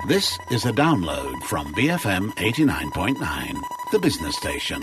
This is a download from BFM 89.9, the business station.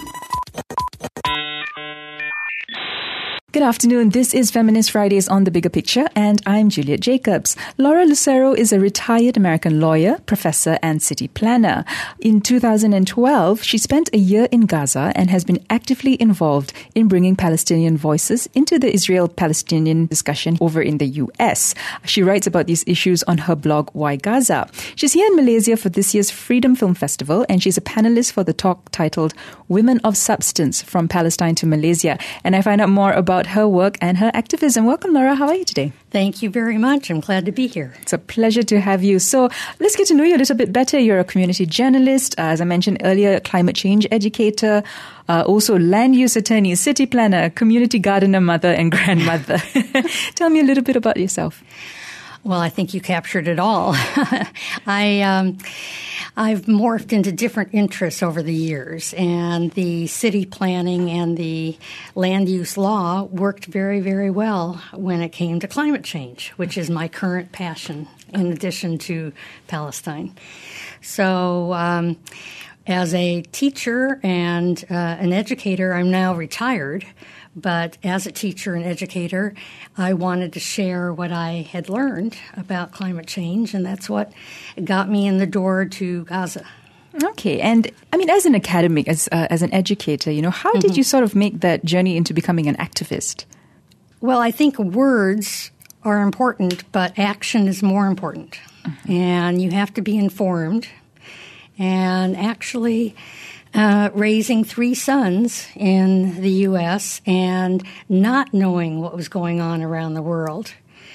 Good afternoon. This is Feminist Fridays on The Bigger Picture, and I'm Juliet Jacobs. Laura Lucero is a retired American lawyer, professor, and city planner. In 2012, she spent a year in Gaza and has been actively involved in bringing Palestinian voices into the Israel-Palestinian discussion over in the US. She writes about these issues on her blog, Why Gaza? She's here in Malaysia for this year's Freedom Film Festival, and she's a panelist for the talk titled Women of Substance from Palestine to Malaysia. And I find out more about her work and her activism. Welcome, Laura. How are you today? Thank you very much. I'm glad to be here. It's a pleasure to have you. So let's get to know you a little bit better. You're a community journalist, as I mentioned earlier, a climate change educator, also land use attorney, city planner, community gardener, mother, and grandmother. Tell me a little bit about yourself. Well, I think you captured it all. I've morphed into different interests over the years, and the city planning and the land use law worked very, very well when it came to climate change, which is my current passion in addition to Palestine. So as a teacher and an educator, I'm now retired. But as a teacher and educator, I wanted to share what I had learned about climate change, and that's what got me in the door to Gaza. Okay, and I mean, as an academic, as an educator, how did you sort of make that journey into becoming an activist? Well, I think words are important, but action is more important. And you have to be informed. And actually, raising 3 sons in the U.S. and not knowing what was going on around the world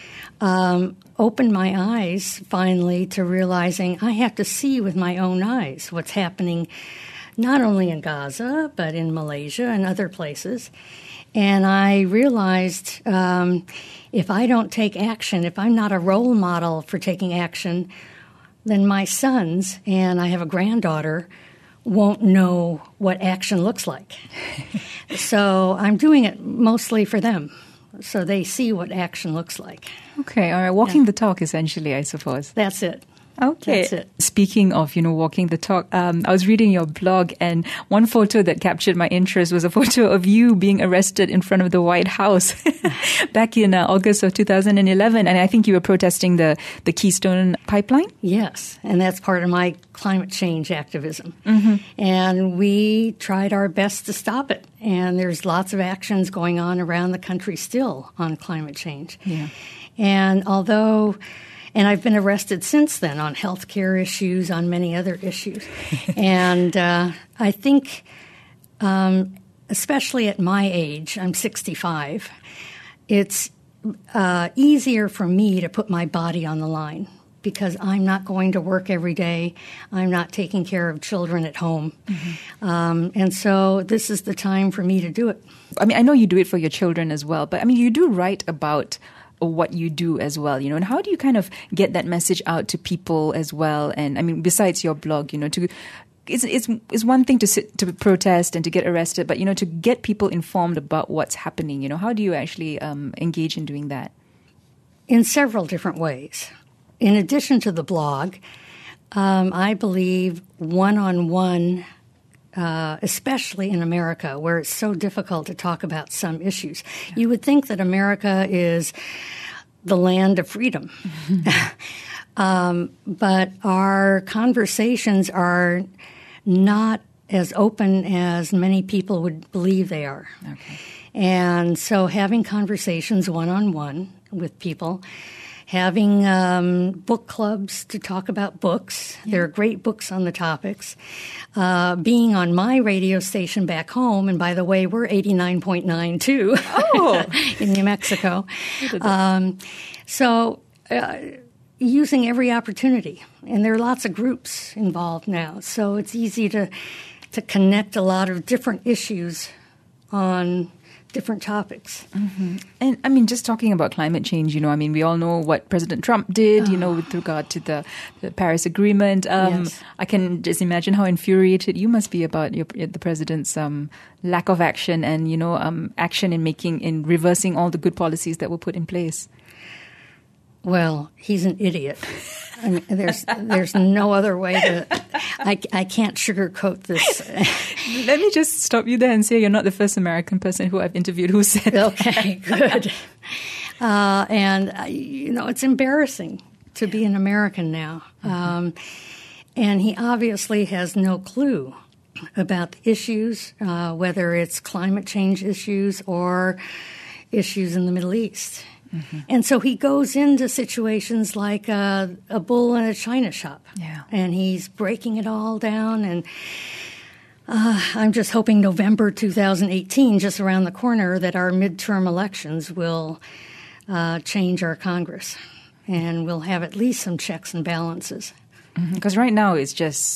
opened my eyes finally to realizing I have to see with my own eyes what's happening not only in Gaza, but in Malaysia and other places. And I realized if I don't take action, if I'm not a role model for taking action, then my sons, and I have a granddaughter, won't know what action looks like. So I'm doing it mostly for them, so they see what action looks like. Okay, all right. Walking the talk, essentially, I suppose. That's it. Okay. That's it. Speaking of, walking the talk, I was reading your blog, and one photo that captured my interest was a photo of you being arrested in front of the White House back in August of 2011. And I think you were protesting the Keystone Pipeline? Yes, and that's part of my climate change activism. Mm-hmm. And we tried our best to stop it. And there's lots of actions going on around the country still on climate change. Yeah. And And I've been arrested since then on health care issues, on many other issues. And I think, especially at my age, I'm 65, it's easier for me to put my body on the line because I'm not going to work every day. I'm not taking care of children at home. Mm-hmm. And so this is the time for me to do it. I mean, I know you do it for your children as well, but I mean, you do write about what you do as well, and how do you kind of get that message out to people as well? And I mean, besides your blog, it's one thing to protest and to get arrested, but to get people informed about what's happening. How do you actually engage in doing that? In several different ways. In addition to the blog, I believe one-on-one. Especially in America, where it's so difficult to talk about some issues. Yeah. You would think that America is the land of freedom. But our conversations are not as open as many people would believe they are. Okay. And so having conversations one-on-one with people, having book clubs to talk about books. Yeah. There are great books on the topics. Being on my radio station back home, and by the way, we're 89.9 too in New Mexico. So using every opportunity. And there are lots of groups involved now. So it's easy to connect a lot of different issues on different topics. Mm-hmm. And I mean, just talking about climate change, we all know what President Trump did, with regard to the Paris Agreement. Yes. I can just imagine how infuriated you must be about the president's lack of action and, action in reversing all the good policies that were put in place. Well, he's an idiot. I mean, there's no other way to. I can't sugarcoat this. Let me just stop you there and say you're not the first American person who I've interviewed who said that. Okay, good. It's embarrassing to be an American now. And he obviously has no clue about the issues, whether it's climate change issues or issues in the Middle East. Mm-hmm. And so he goes into situations like a bull in a china shop. Yeah. And he's breaking it all down. And I'm just hoping November 2018, just around the corner, that our midterm elections will change our Congress. And we'll have at least some checks and balances. Because right now it's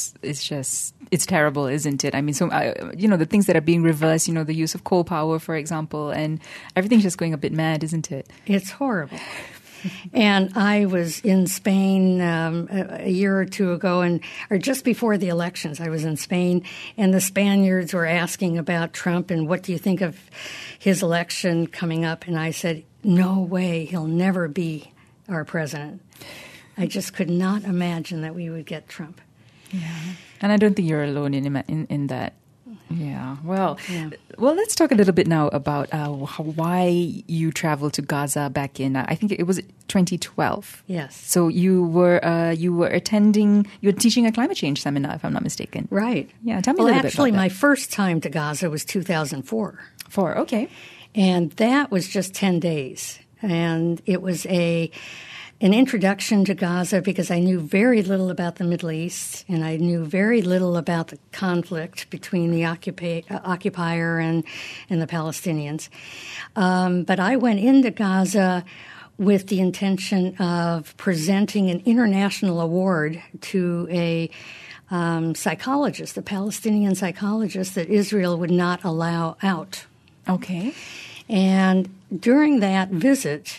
terrible, isn't it? I mean, the things that are being reversed, the use of coal power, for example, and everything's just going a bit mad, isn't it? It's horrible. And I was in Spain a year or two ago, or just before the elections, I was in Spain, and the Spaniards were asking about Trump and what do you think of his election coming up? And I said, no way, he'll never be our president. I just could not imagine that we would get Trump. Yeah, and I don't think you're alone in that. Yeah. Well, let's talk a little bit now about why you traveled to Gaza back in. I think it was 2012. Yes. So you were teaching a climate change seminar, if I'm not mistaken. Right. Yeah. Tell me a little bit about that. Actually, my first time to Gaza was 2004. Okay. And that was just 10 days, and it was an introduction to Gaza because I knew very little about the Middle East, and I knew very little about the conflict between the occupier and the Palestinians. But I went into Gaza with the intention of presenting an international award to a psychologist, a Palestinian psychologist that Israel would not allow out. Okay. And during that visit,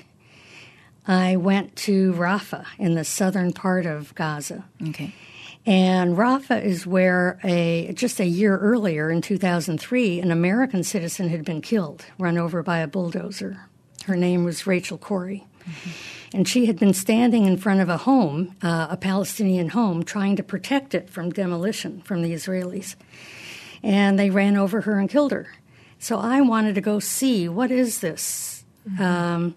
I went to Rafah in the southern part of Gaza. Okay. And Rafah is where just a year earlier, in 2003, an American citizen had been killed, run over by a bulldozer. Her name was Rachel Corrie. Mm-hmm. And she had been standing in front of a home, a Palestinian home, trying to protect it from demolition from the Israelis. And they ran over her and killed her. So I wanted to go see, what is this? Mm-hmm.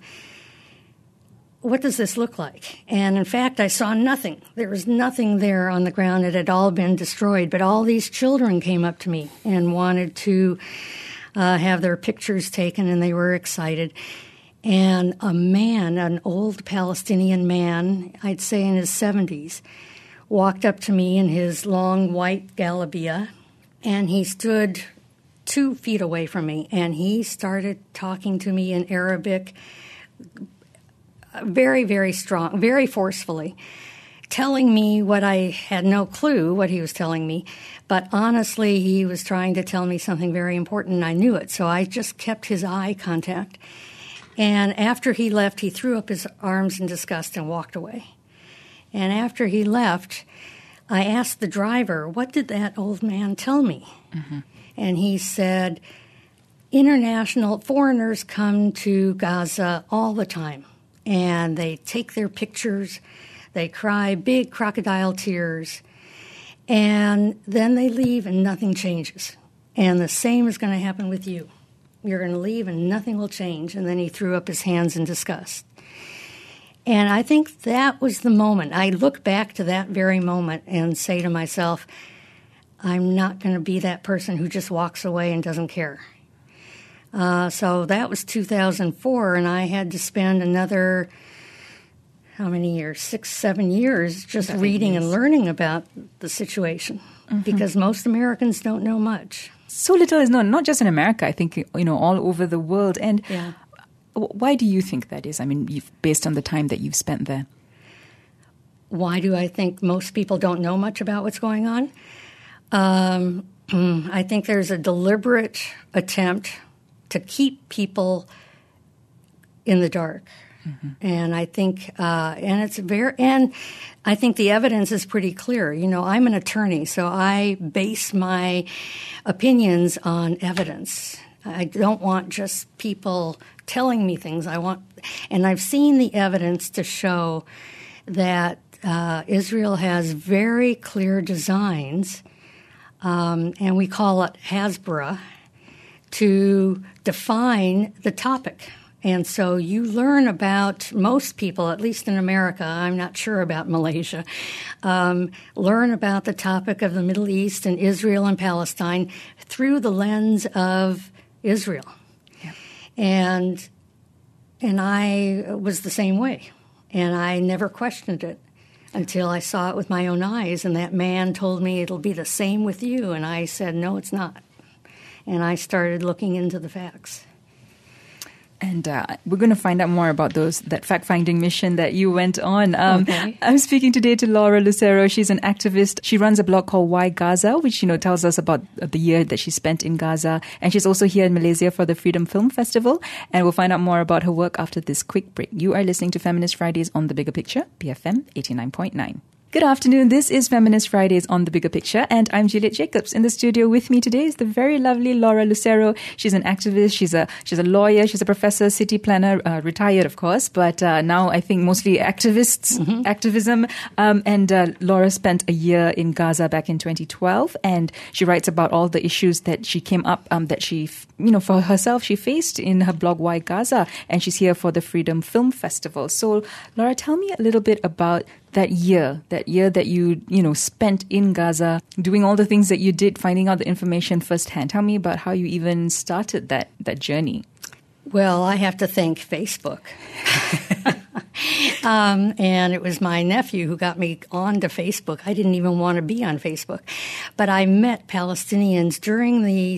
What does this look like? And in fact, I saw nothing. There was nothing there on the ground. It had all been destroyed. But all these children came up to me and wanted to have their pictures taken, and they were excited. And a man, an old Palestinian man, I'd say in his 70s, walked up to me in his long white galabia, and he stood 2 feet away from me, and he started talking to me in Arabic, very, very strong, very forcefully, telling me what I had no clue what he was telling me. But honestly, he was trying to tell me something very important, and I knew it. So I just kept his eye contact. And after he left, he threw up his arms in disgust and walked away. And after he left, I asked the driver, what did that old man tell me? Mm-hmm. And he said, international foreigners come to Gaza all the time, and they take their pictures, they cry big crocodile tears, and then they leave and nothing changes. And the same is going to happen with you. You're going to leave and nothing will change. And then he threw up his hands in disgust. And I think that was the moment. I look back to that very moment and say to myself, I'm not going to be that person who just walks away and doesn't care. So that was 2004, and I had to spend another, how many years? 6, 7 years just reading and learning about the situation, because most Americans don't know much. So little is known, not just in America, I think, all over the world. And why do you think that is? I mean, based on the time that you've spent there. Why do I think most people don't know much about what's going on? I think there's a deliberate attempt to keep people in the dark. Mm-hmm. And I think, and I think the evidence is pretty clear. I'm an attorney, so I base my opinions on evidence. I don't want just people telling me things. I want And I've seen the evidence to show that Israel has very clear designs, and we call it Hasbara, to define the topic. And so you learn about, most people, at least in America, I'm not sure about Malaysia, learn about the topic of the Middle East and Israel and Palestine through the lens of Israel. Yeah. And I was the same way. And I never questioned it until I saw it with my own eyes. And that man told me it'll be the same with you. And I said, no, it's not. And I started looking into the facts. And we're going to find out more about that fact-finding mission that you went on. Okay. I'm speaking today to Laura Lucero. She's an activist. She runs a blog called Why Gaza, which, tells us about the year that she spent in Gaza. And she's also here in Malaysia for the Freedom Film Festival. And we'll find out more about her work after this quick break. You are listening to Feminist Fridays on The Bigger Picture, BFM 89.9. Good afternoon. This is Feminist Fridays on The Bigger Picture, and I'm Juliet Jacobs. In the studio with me today is the very lovely Laura Lucero. She's an activist. She's a lawyer. She's a professor, city planner, retired, of course, but now I think mostly activism. And Laura spent a year in Gaza back in 2012, and she writes about all the issues that she came up, that she, for herself, she faced in her blog Why Gaza, and she's here for the Freedom Film Festival. So, Laura, tell me a little bit about that year that you spent in Gaza, doing all the things that you did, finding out the information firsthand. Tell me about how you even started that journey. Well, I have to thank Facebook. And it was my nephew who got me onto Facebook. I didn't even want to be on Facebook. But I met Palestinians during the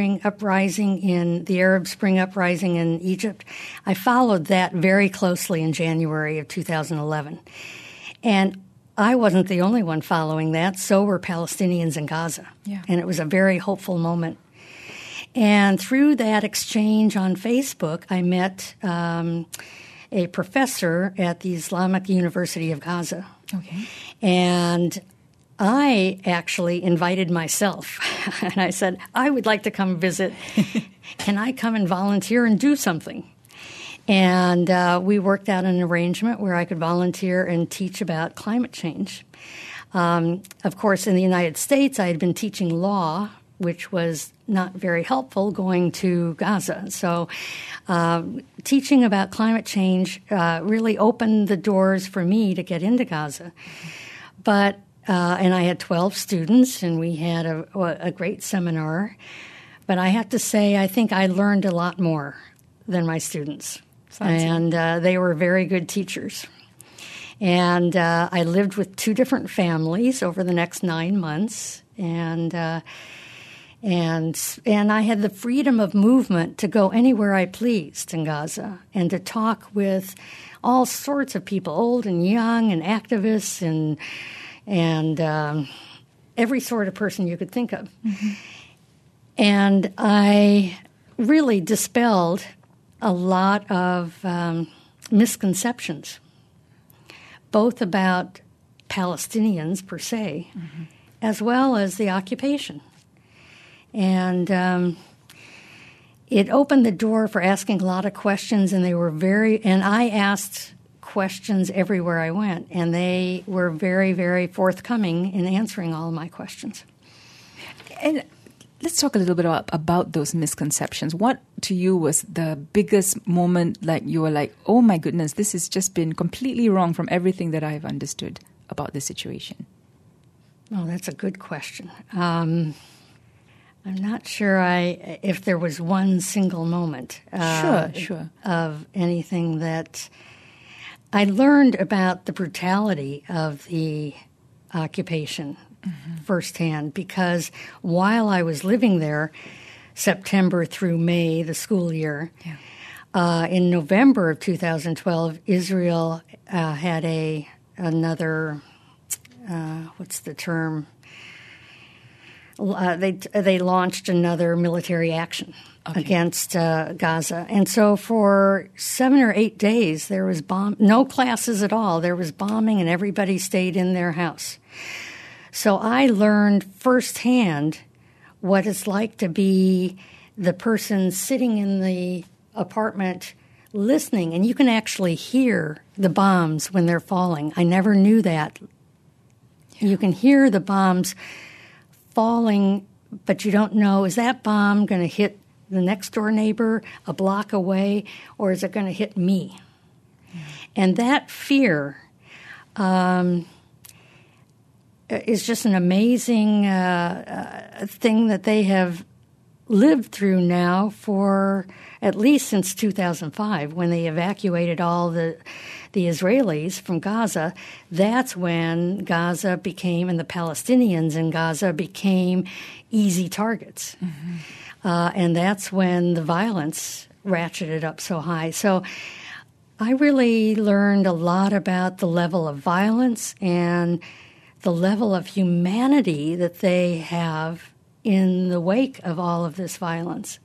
Arab Spring Uprising in Egypt. I followed that very closely in January of 2011. And I wasn't the only one following that. So were Palestinians in Gaza. Yeah. And it was a very hopeful moment. And through that exchange on Facebook, I met a professor at the Islamic University of Gaza. Okay. And I actually invited myself. And I said, I would like to come visit. Can I come and volunteer and do something? And we worked out an arrangement where I could volunteer and teach about climate change. Of course, in the United States, I had been teaching law, which was not very helpful going to Gaza. So teaching about climate change really opened the doors for me to get into Gaza. But and I had 12 students, and we had a great seminar. But I have to say, I think I learned a lot more than my students. And they were very good teachers. And I lived with 2 different families over the next 9 months. And I had the freedom of movement to go anywhere I pleased in Gaza and to talk with all sorts of people, old and young and activists and every sort of person you could think of. Mm-hmm. And I really dispelled a lot of misconceptions, both about Palestinians per se, mm-hmm. as well as the occupation. And it opened the door for asking a lot of questions, and I asked questions everywhere I went, and they were very, very forthcoming in answering all of my questions. And let's talk a little bit about those misconceptions. What to you was the biggest moment, like you were like, oh my goodness, this has just been completely wrong from everything that I've understood about this situation? Oh, that's a good question. I'm not sure if there was one single moment sure. of anything that I learned about the brutality of the occupation mm-hmm. firsthand, because while I was living there, September through May, the school year, in November of 2012, Israel had another, what's the term? They launched another military action against Gaza. And so for 7 or 8 days, there was no classes at all. There was bombing, and everybody stayed in their house. So I learned firsthand what it's like to be the person sitting in the apartment listening, and you can actually hear the bombs when they're falling. I never knew that. You can hear the bombs falling, but you don't know, is that bomb going to hit the next door neighbor a block away, or is it going to hit me? And that fear is just an amazing thing that they have lived through now for at least since 2005, when they evacuated all the Israelis from Gaza. That's when Gaza became, and the Palestinians in Gaza became easy targets. And that's when the violence ratcheted up so high. So I really learned a lot about the level of violence and the level of humanity that they have in the wake of all of this violence.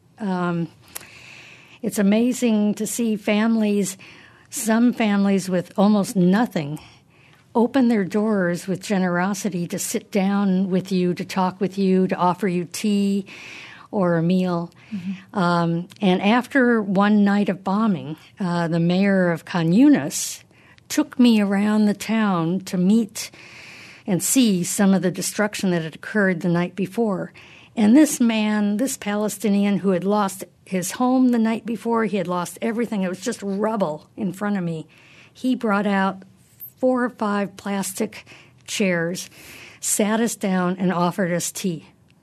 It's amazing to see families, some families with almost nothing, open their doors with generosity to sit down with you, to talk with you, to offer you tea or a meal. And after one night of bombing, the mayor of Khan Yunis took me around the town to meet and see some of the destruction that had occurred the night before. And this man, this Palestinian who had lost his home the night before, he had lost everything. It was just rubble in front of me. He brought out 4 or 5 plastic chairs, sat us down, and offered us tea.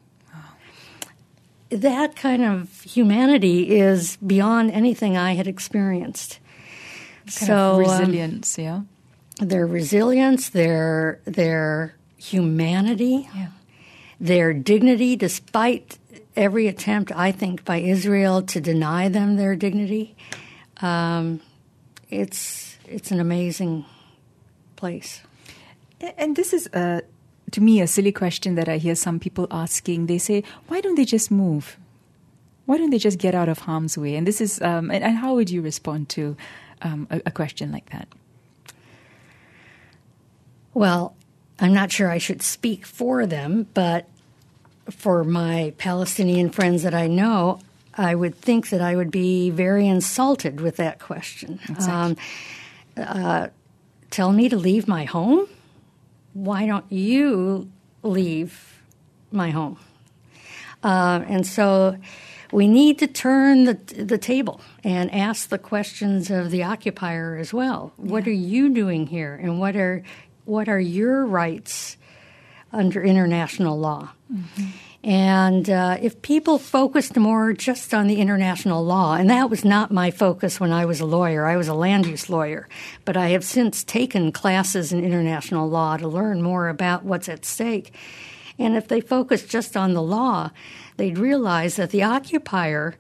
That kind of humanity is beyond anything I had experienced. Kind of resilience, yeah. Their resilience, their humanity, their dignity, despite every attempt, I think, by Israel to deny them their dignity. It's an amazing place. And this is, to me, a silly question that I hear some people asking. They say, why don't they just move? Why don't they just get out of harm's way? And this is, and how would you respond to a question like that? Well, I'm not sure I should speak for them, but for my Palestinian friends that I know, I would think that I would be very insulted with that question. Tell me to leave my home? Why don't you leave my home? And so we need to turn the table and ask the questions of the occupier as well. Yeah. What are you doing here, and what are your rights under international law? And if people focused more just on the international law, and that was not my focus when I was a lawyer. I was a land use lawyer. But I have since taken classes in international law to learn more about what's at stake. And if they focused just on the law, they'd realize that the occupier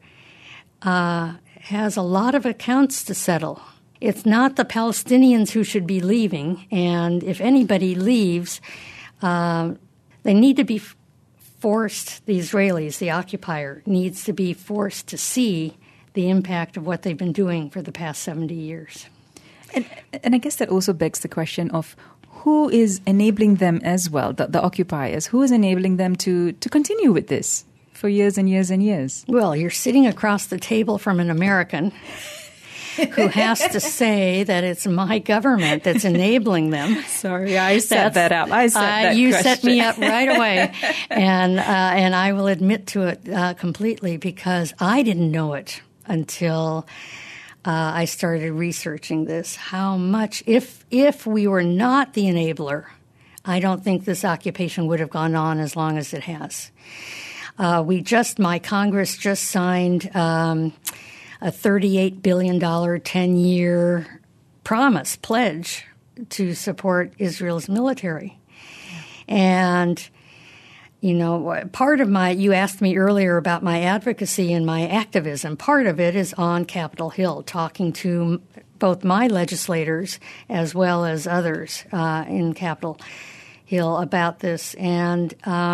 has a lot of accounts to settle. It's not the Palestinians who should be leaving. And if anybody leaves, they need to be forced, the Israelis, the occupier, needs to be forced to see the impact of what they've been doing for the past 70 years. And I guess that also begs the question of who is enabling them as well, the occupiers? Who is enabling them to continue with this for years and years and years? Well, you're sitting across the table from an American who has to say that it's my government that's enabling them. Sorry, I set that up. You set me up right away, and I will admit to it completely, because I didn't know it until I started researching this. How much, if we were not the enabler, I don't think this occupation would have gone on as long as it has. My Congress just signed a $38 billion 10-year pledge to support Israel's military. And, part of you asked me earlier about my advocacy and my activism. Part of it is on Capitol Hill, talking to both my legislators as well as others in Capitol Hill about this. And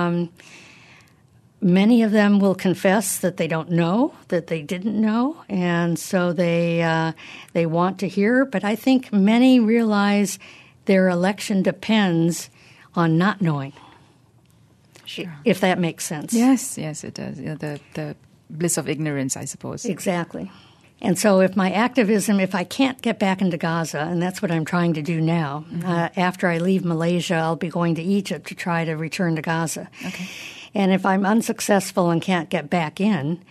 many of them will confess that they don't know, that they didn't know, and so they want to hear. But I think many realize their election depends on not knowing, if that makes sense. Yes, it does. The bliss of ignorance, I suppose. Exactly. And so if I can't get back into Gaza, and that's what I'm trying to do now, after I leave Malaysia, I'll be going to Egypt to try to return to Gaza. Okay. And if I'm unsuccessful and can't get back in,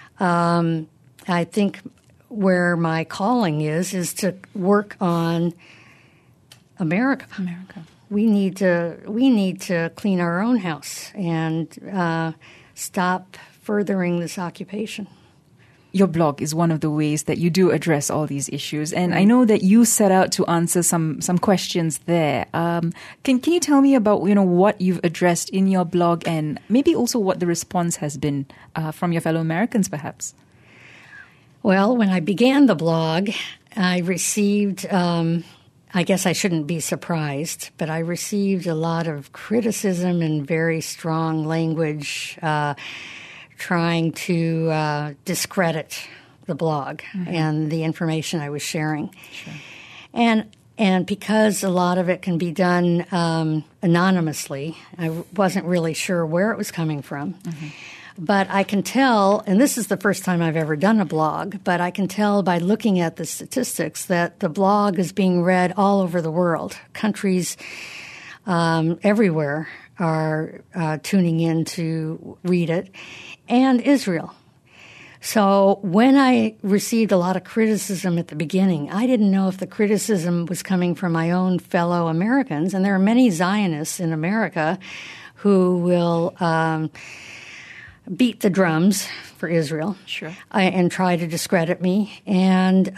I think where my calling is to work on America. We need to clean our own house and stop furthering this occupation. Your blog is one of the ways that you do address all these issues. And I know that you set out to answer some questions there. Can you tell me about, what you've addressed in your blog and maybe also what the response has been from your fellow Americans, perhaps? Well, when I began the blog, I received, I guess I shouldn't be surprised, but I received a lot of criticism and very strong language trying to discredit the blog and the information I was sharing. Sure. And because a lot of it can be done anonymously, I wasn't really sure where it was coming from. But I can tell, and this is the first time I've ever done a blog, but I can tell by looking at the statistics that the blog is being read all over the world. Countries everywhere are tuning in to read it, and Israel. So when I received a lot of criticism at the beginning, I didn't know if the criticism was coming from my own fellow Americans, and there are many Zionists in America who will beat the drums for Israel, and try to discredit me. And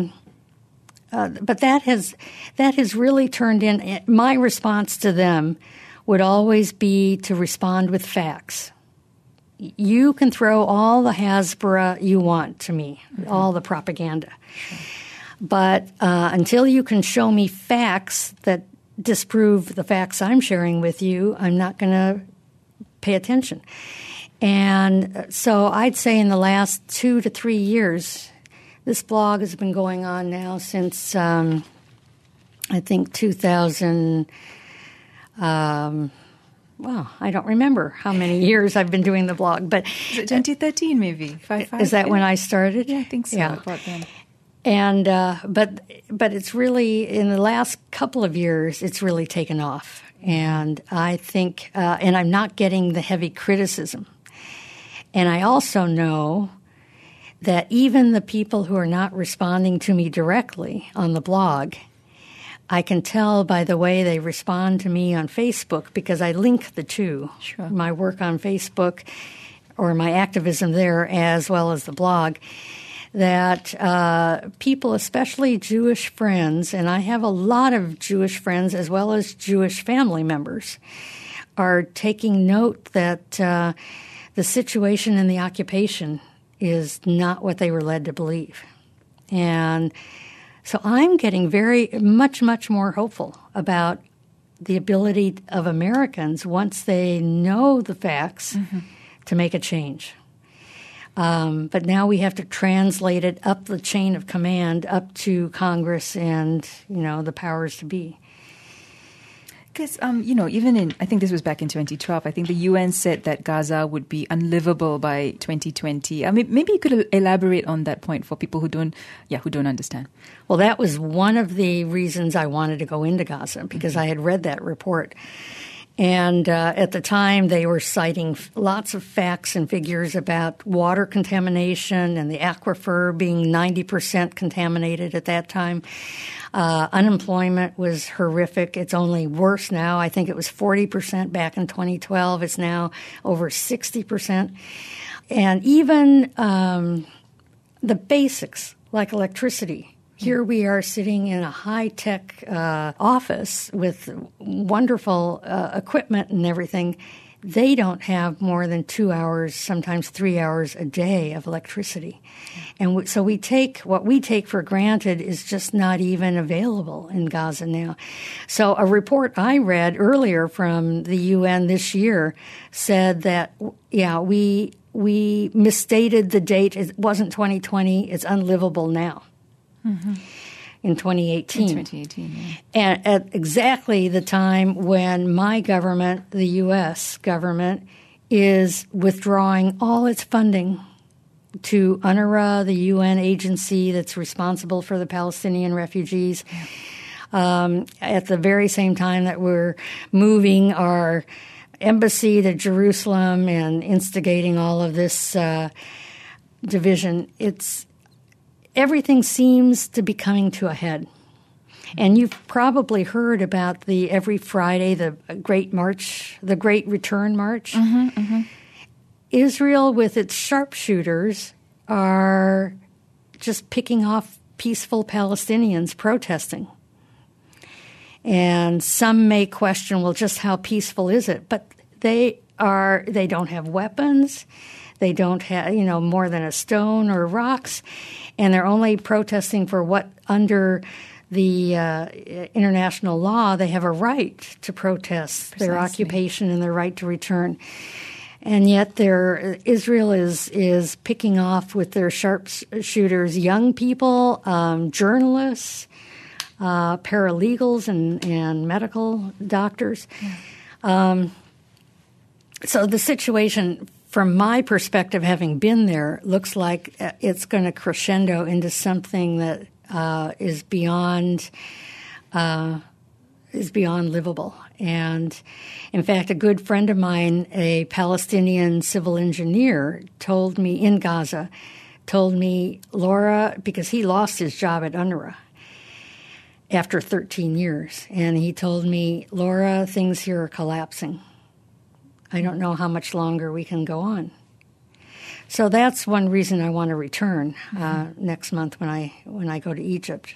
but that has really turned in. My response to them would always be to respond with facts. You can throw all the Hasbara you want to me, all the propaganda. But until you can show me facts that disprove the facts I'm sharing with you, I'm not going to pay attention. And so I'd say in the last 2 to 3 years, this blog has been going on now since, I think, 2000. Well, I don't remember how many years I've been doing the blog, but 2013 maybe. Is that when I started? Yeah, I think so. Yeah. About then. And but it's really in the last couple of years, it's really taken off, and I think, and I'm not getting the heavy criticism, and I also know that even the people who are not responding to me directly on the blog, I can tell by the way they respond to me on Facebook, because I link the two, my work on Facebook or my activism there as well as the blog, that people, especially Jewish friends, and I have a lot of Jewish friends as well as Jewish family members, are taking note that the situation in the occupation is not what they were led to believe. And so I'm getting very much more hopeful about the ability of Americans, once they know the facts, to make a change. But now we have to translate it up the chain of command, up to Congress and, the powers to be. Because, even in, I think this was back in 2012, I think the UN said that Gaza would be unlivable by 2020. I mean, maybe you could elaborate on that point for people who don't understand. Well, that was one of the reasons I wanted to go into Gaza, because I had read that report. And at the time, they were citing lots of facts and figures about water contamination and the aquifer being 90% contaminated at that time. Unemployment was horrific. It's only worse now. I think it was 40% back in 2012. It's now over 60%. And even the basics, like electricity. Here we are sitting in a high-tech office with wonderful equipment and everything. They don't have more than 2 hours, sometimes 3 hours a day of electricity. And so what we take for granted is just not even available in Gaza now. So a report I read earlier from the UN this year said that, we misstated the date. It wasn't 2020. It's unlivable now. In 2018. In 2018, yeah. And at exactly the time when my government, the U.S. government, is withdrawing all its funding to UNRWA, the UN agency that's responsible for the Palestinian refugees. At the very same time that we're moving our embassy to Jerusalem and instigating all of this division, everything seems to be coming to a head. And you've probably heard about every Friday, the Great March, the Great Return March. Israel, with its sharpshooters, are just picking off peaceful Palestinians protesting. And some may question, well, just how peaceful is it? But they don't have weapons. They don't have, more than a stone or rocks. And they're only protesting for what under the international law they have a right to protest. Precisely. Their occupation and their right to return. And yet Israel is picking off with their sharpshooters young people, journalists, paralegals and medical doctors. Yeah. So the situation, from my perspective, having been there, looks like it's going to crescendo into something that is beyond livable. And in fact, a good friend of mine, a Palestinian civil engineer, told me, Laura, because he lost his job at UNRWA after 13 years, and he told me, Laura, things here are collapsing. I don't know how much longer we can go on. So that's one reason I want to return next month when I go to Egypt.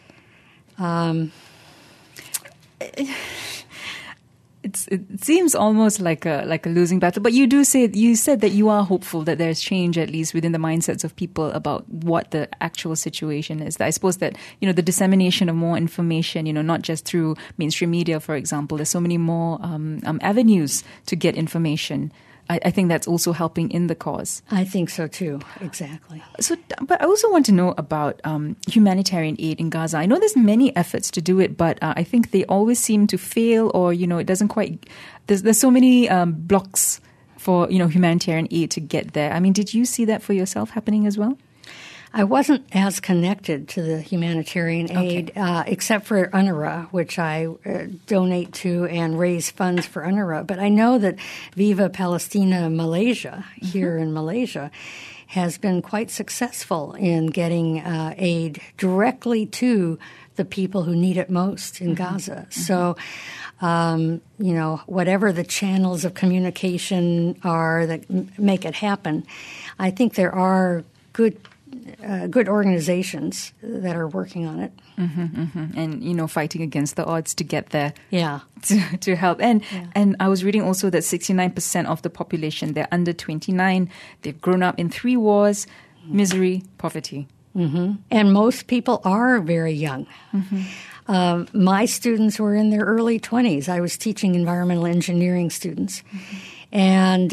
It seems almost like a losing battle, but you said that you are hopeful that there's change, at least within the mindsets of people, about what the actual situation is. I suppose that the dissemination of more information, not just through mainstream media, for example, there's so many more avenues to get information. I think that's also helping in the cause. I think so too, exactly. So, but I also want to know about humanitarian aid in Gaza. I know there's many efforts to do it, but I think they always seem to fail, or it doesn't quite. There's so many blocks for humanitarian aid to get there. I mean, did you see that for yourself happening as well? I wasn't as connected to the humanitarian aid, except for UNRWA, which I donate to and raise funds for UNRWA. But I know that Viva Palestina Malaysia, here in Malaysia, has been quite successful in getting aid directly to the people who need it most in Gaza. So, whatever the channels of communication are that make it happen, I think there are good organizations that are working on it. And, fighting against the odds to get there. Yeah. To help. And I was reading also that 69% of the population, they're under 29. They've grown up in 3 wars, misery, poverty. And most people are very young. My students were in their early 20s. I was teaching environmental engineering students. And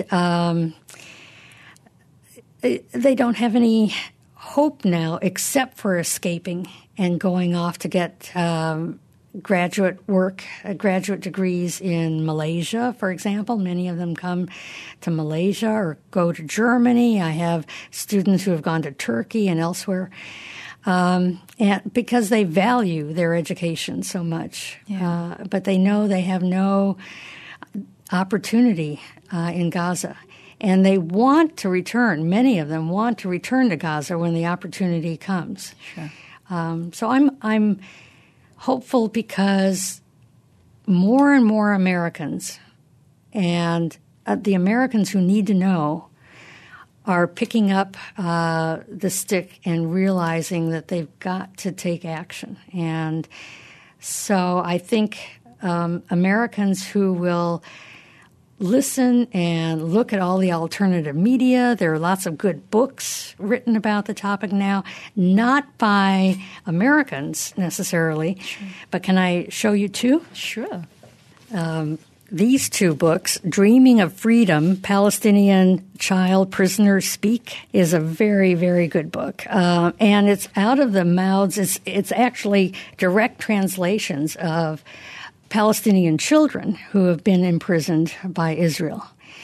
they don't have any hope now except for escaping and going off to get graduate degrees in Malaysia, for example. Many of them come to Malaysia or go to Germany. I have students who have gone to Turkey and elsewhere, and because they value their education so much. But they know they have no opportunity in Gaza. And they want to return. Many of them want to return to Gaza when the opportunity comes. Sure. So I'm hopeful because more and more Americans, and the Americans who need to know, are picking up the stick and realizing that they've got to take action. And so I think Americans who will listen and look at all the alternative media. There are lots of good books written about the topic now, not by Americans necessarily, but can I show you 2? Sure. These 2 books, Dreaming of Freedom, Palestinian Child Prisoners Speak, is a very, very good book. And it's out of the mouths, it's actually direct translations of Palestinian children who have been imprisoned by Israel.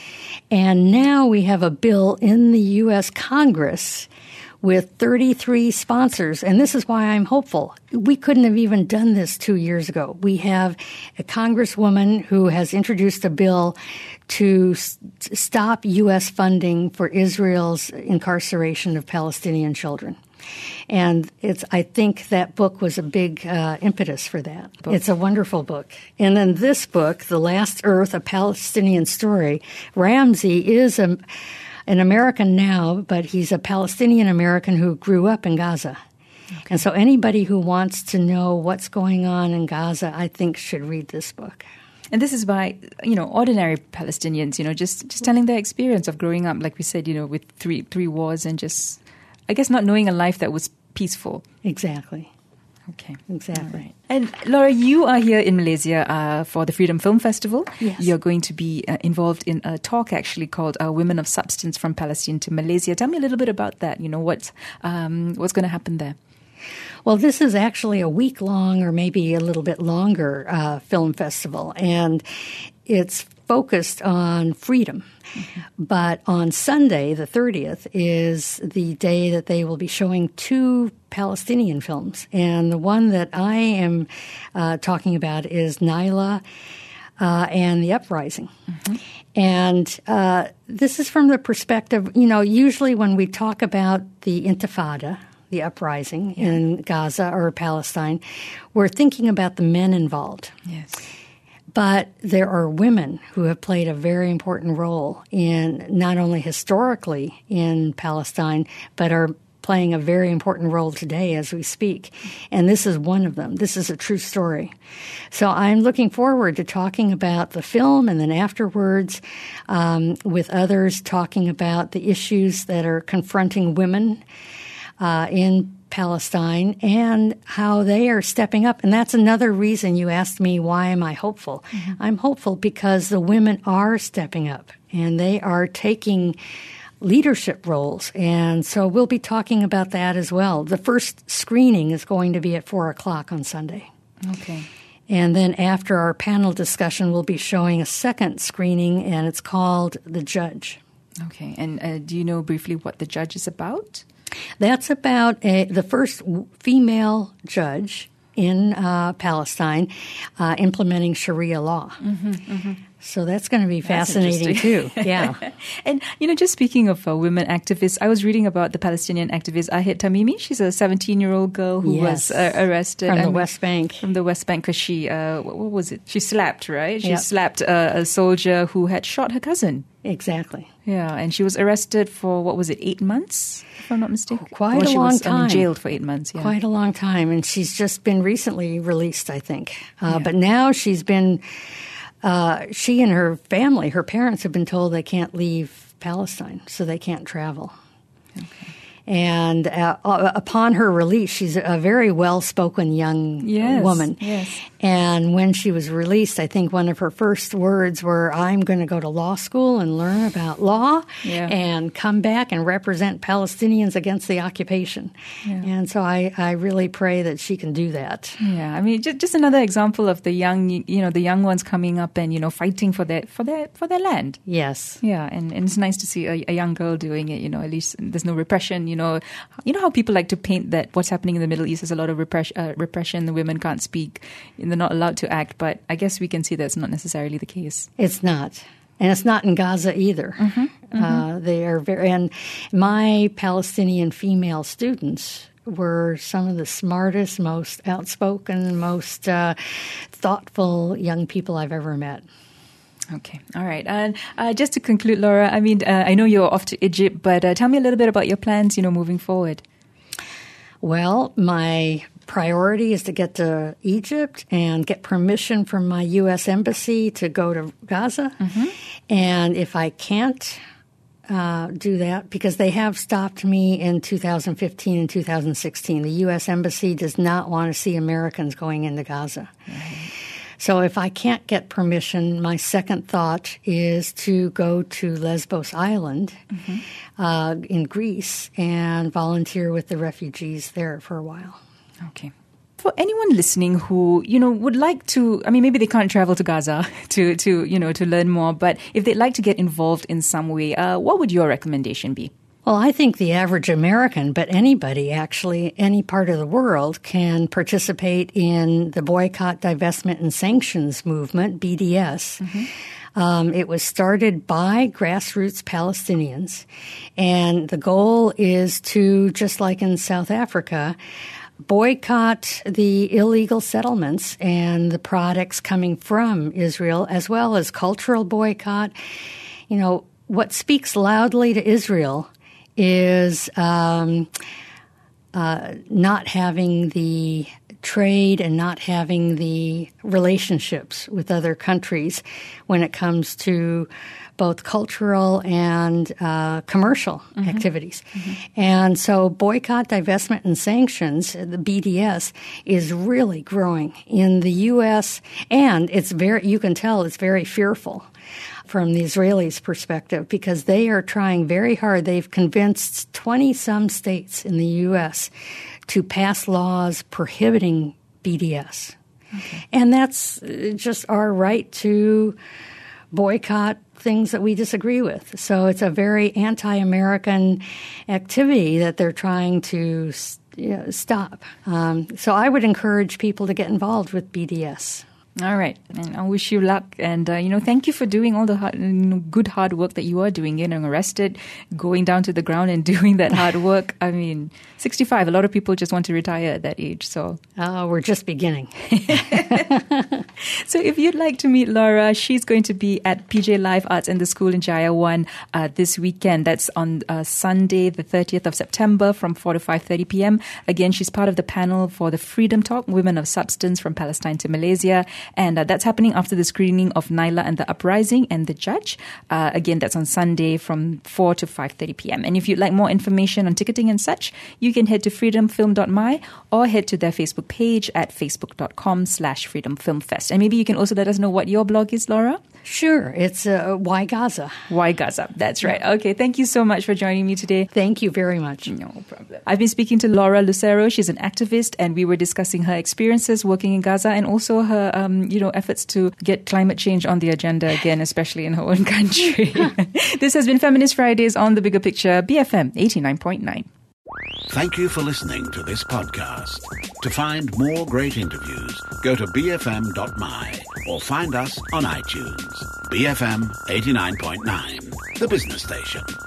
And now we have a bill in the U.S. Congress with 33 sponsors, and this is why I'm hopeful. We couldn't have even done this 2 years ago. We have a congresswoman who has introduced a bill to stop U.S. funding for Israel's incarceration of Palestinian children. And I think that book was a big impetus for that. It's a wonderful book. And then this book, The Last Earth, A Palestinian Story, Ramsey is an American now, but he's a Palestinian American who grew up in Gaza. Okay. And so anybody who wants to know what's going on in Gaza, I think, should read this book. And this is by, ordinary Palestinians, just telling their experience of growing up, like we said, with three wars and just, I guess, not knowing a life that was peaceful. Exactly. Okay. Exactly. Right. And Laura, you are here in Malaysia for the Freedom Film Festival. Yes. You're going to be involved in a talk actually called Women of Substance from Palestine to Malaysia. Tell me a little bit about that. What's going to happen there? Well, this is actually a week-long or maybe a little bit longer film festival, and it's focused on freedom. Mm-hmm. But on Sunday, the 30th, is the day that they will be showing 2 Palestinian films. And the one that I am talking about is Naila and the Uprising. Mm-hmm. And this is from the perspective, usually when we talk about the Intifada, the uprising in Gaza or Palestine, we're thinking about the men involved. Yes. But there are women who have played a very important role in not only historically in Palestine, but are playing a very important role today as we speak. And this is one of them. This is a true story. So I'm looking forward to talking about the film and then afterwards with others talking about the issues that are confronting women in Palestine and how they are stepping up. And that's another reason you asked me, why am I hopeful? Mm-hmm. I'm hopeful because the women are stepping up and they are taking leadership roles. And so we'll be talking about that as well. The first screening is going to be at 4:00 on Sunday. Okay. And then after our panel discussion, we'll be showing a second screening, and it's called The Judge. Okay. And do you know briefly what The Judge is about? That's about the first female judge in Palestine implementing Sharia law. Mm-hmm, mm-hmm. So that's going to be fascinating too. Yeah. And, just speaking of women activists, I was reading about the Palestinian activist Ahid Tamimi. She's a 17-year-old girl who was arrested. From the West Bank. From the West Bank because she, what was it? She slapped, right? She yep. slapped a soldier who had shot her cousin. Exactly. Yeah, and she was arrested for, 8 months, if I'm not mistaken? Quite a long time. Jailed for 8 months, yeah. Quite a long time, and she's just been recently released, I think. But now she's been, she and her family, her parents have been told they can't leave Palestine, so they can't travel. Okay. And upon her release, she's a very well-spoken young woman. Yes. And when she was released, I think one of her first words were, I'm going to go to law school and learn about law and come back and represent Palestinians against the occupation. Yeah. And so I really pray that she can do that. Yeah, I mean, just another example of the young, the young ones coming up and, fighting for their land. Yes. Yeah, and it's nice to see a young girl doing it, at least there's no repression. You know how people like to paint that what's happening in the Middle East is a lot of repression. The women can't speak, and they're not allowed to act. But I guess we can see that's not necessarily the case. It's not. And it's not in Gaza either. Mm-hmm, mm-hmm. They are and my Palestinian female students were some of the smartest, most outspoken, most thoughtful young people I've ever met. Okay. All right. And just to conclude, Laura, I mean, I know you're off to Egypt, but tell me a little bit about your plans, moving forward. Well, my priority is to get to Egypt and get permission from my U.S. Embassy to go to Gaza. Mm-hmm. And if I can't do that, because they have stopped me in 2015 and 2016, the U.S. Embassy does not want to see Americans going into Gaza. Mm-hmm. So if I can't get permission, my second thought is to go to Lesbos Island in Greece and volunteer with the refugees there for a while. Okay. for anyone listening who, would like to, maybe they can't travel to Gaza to learn more, but if they'd like to get involved in some way, what would your recommendation be? Well, I think the average American, but anybody actually, any part of the world, can participate in the Boycott, Divestment, and Sanctions movement, BDS. Mm-hmm. It was started by grassroots Palestinians, and the goal is to, just like in South Africa, boycott the illegal settlements and the products coming from Israel, as well as cultural boycott. What speaks loudly to Israel is not having the trade and not having the relationships with other countries when it comes to both cultural and commercial activities. Mm-hmm. And so boycott, divestment, and sanctions, the BDS, is really growing in the U.S., and you can tell it's very fearful from the Israelis' perspective, because they are trying very hard. They've convinced 20-some states in the U.S. to pass laws prohibiting BDS. Okay. And that's just our right to boycott things that we disagree with. So it's a very anti-American activity that they're trying to stop. So I would encourage people to get involved with BDS. All right. And I wish you luck. And, thank you for doing all the good hard work that you are doing, getting arrested, going down to the ground and doing that hard work. 65, a lot of people just want to retire at that age. So we're just beginning. So if you'd like to meet Laura, she's going to be at PJ Live Arts in the School in Jaya 1 this weekend. That's on Sunday, the 30th of September from 4 to 5:30 p.m. Again, she's part of the panel for the Freedom Talk, Women of Substance from Palestine to Malaysia. And that's happening after the screening of Naila and the Uprising and The Judge. Again, that's on Sunday from 4 to 5:30 p.m. And if you'd like more information on ticketing and such, you can head to freedomfilm.my or head to their Facebook page at facebook.com/freedomfilmfest. And maybe you can also let us know what your blog is, Laura. Sure. It's Why Gaza. Why Gaza. That's right. Okay. Thank you so much for joining me today. Thank you very much. No problem. I've been speaking to Laura Lucero. She's an activist, and we were discussing her experiences working in Gaza and also her, efforts to get climate change on the agenda again, especially in her own country. This has been Feminist Fridays on The Bigger Picture, BFM 89.9. Thank you for listening to this podcast. To find more great interviews, go to bfm.my or find us on iTunes. BFM 89.9, the business station.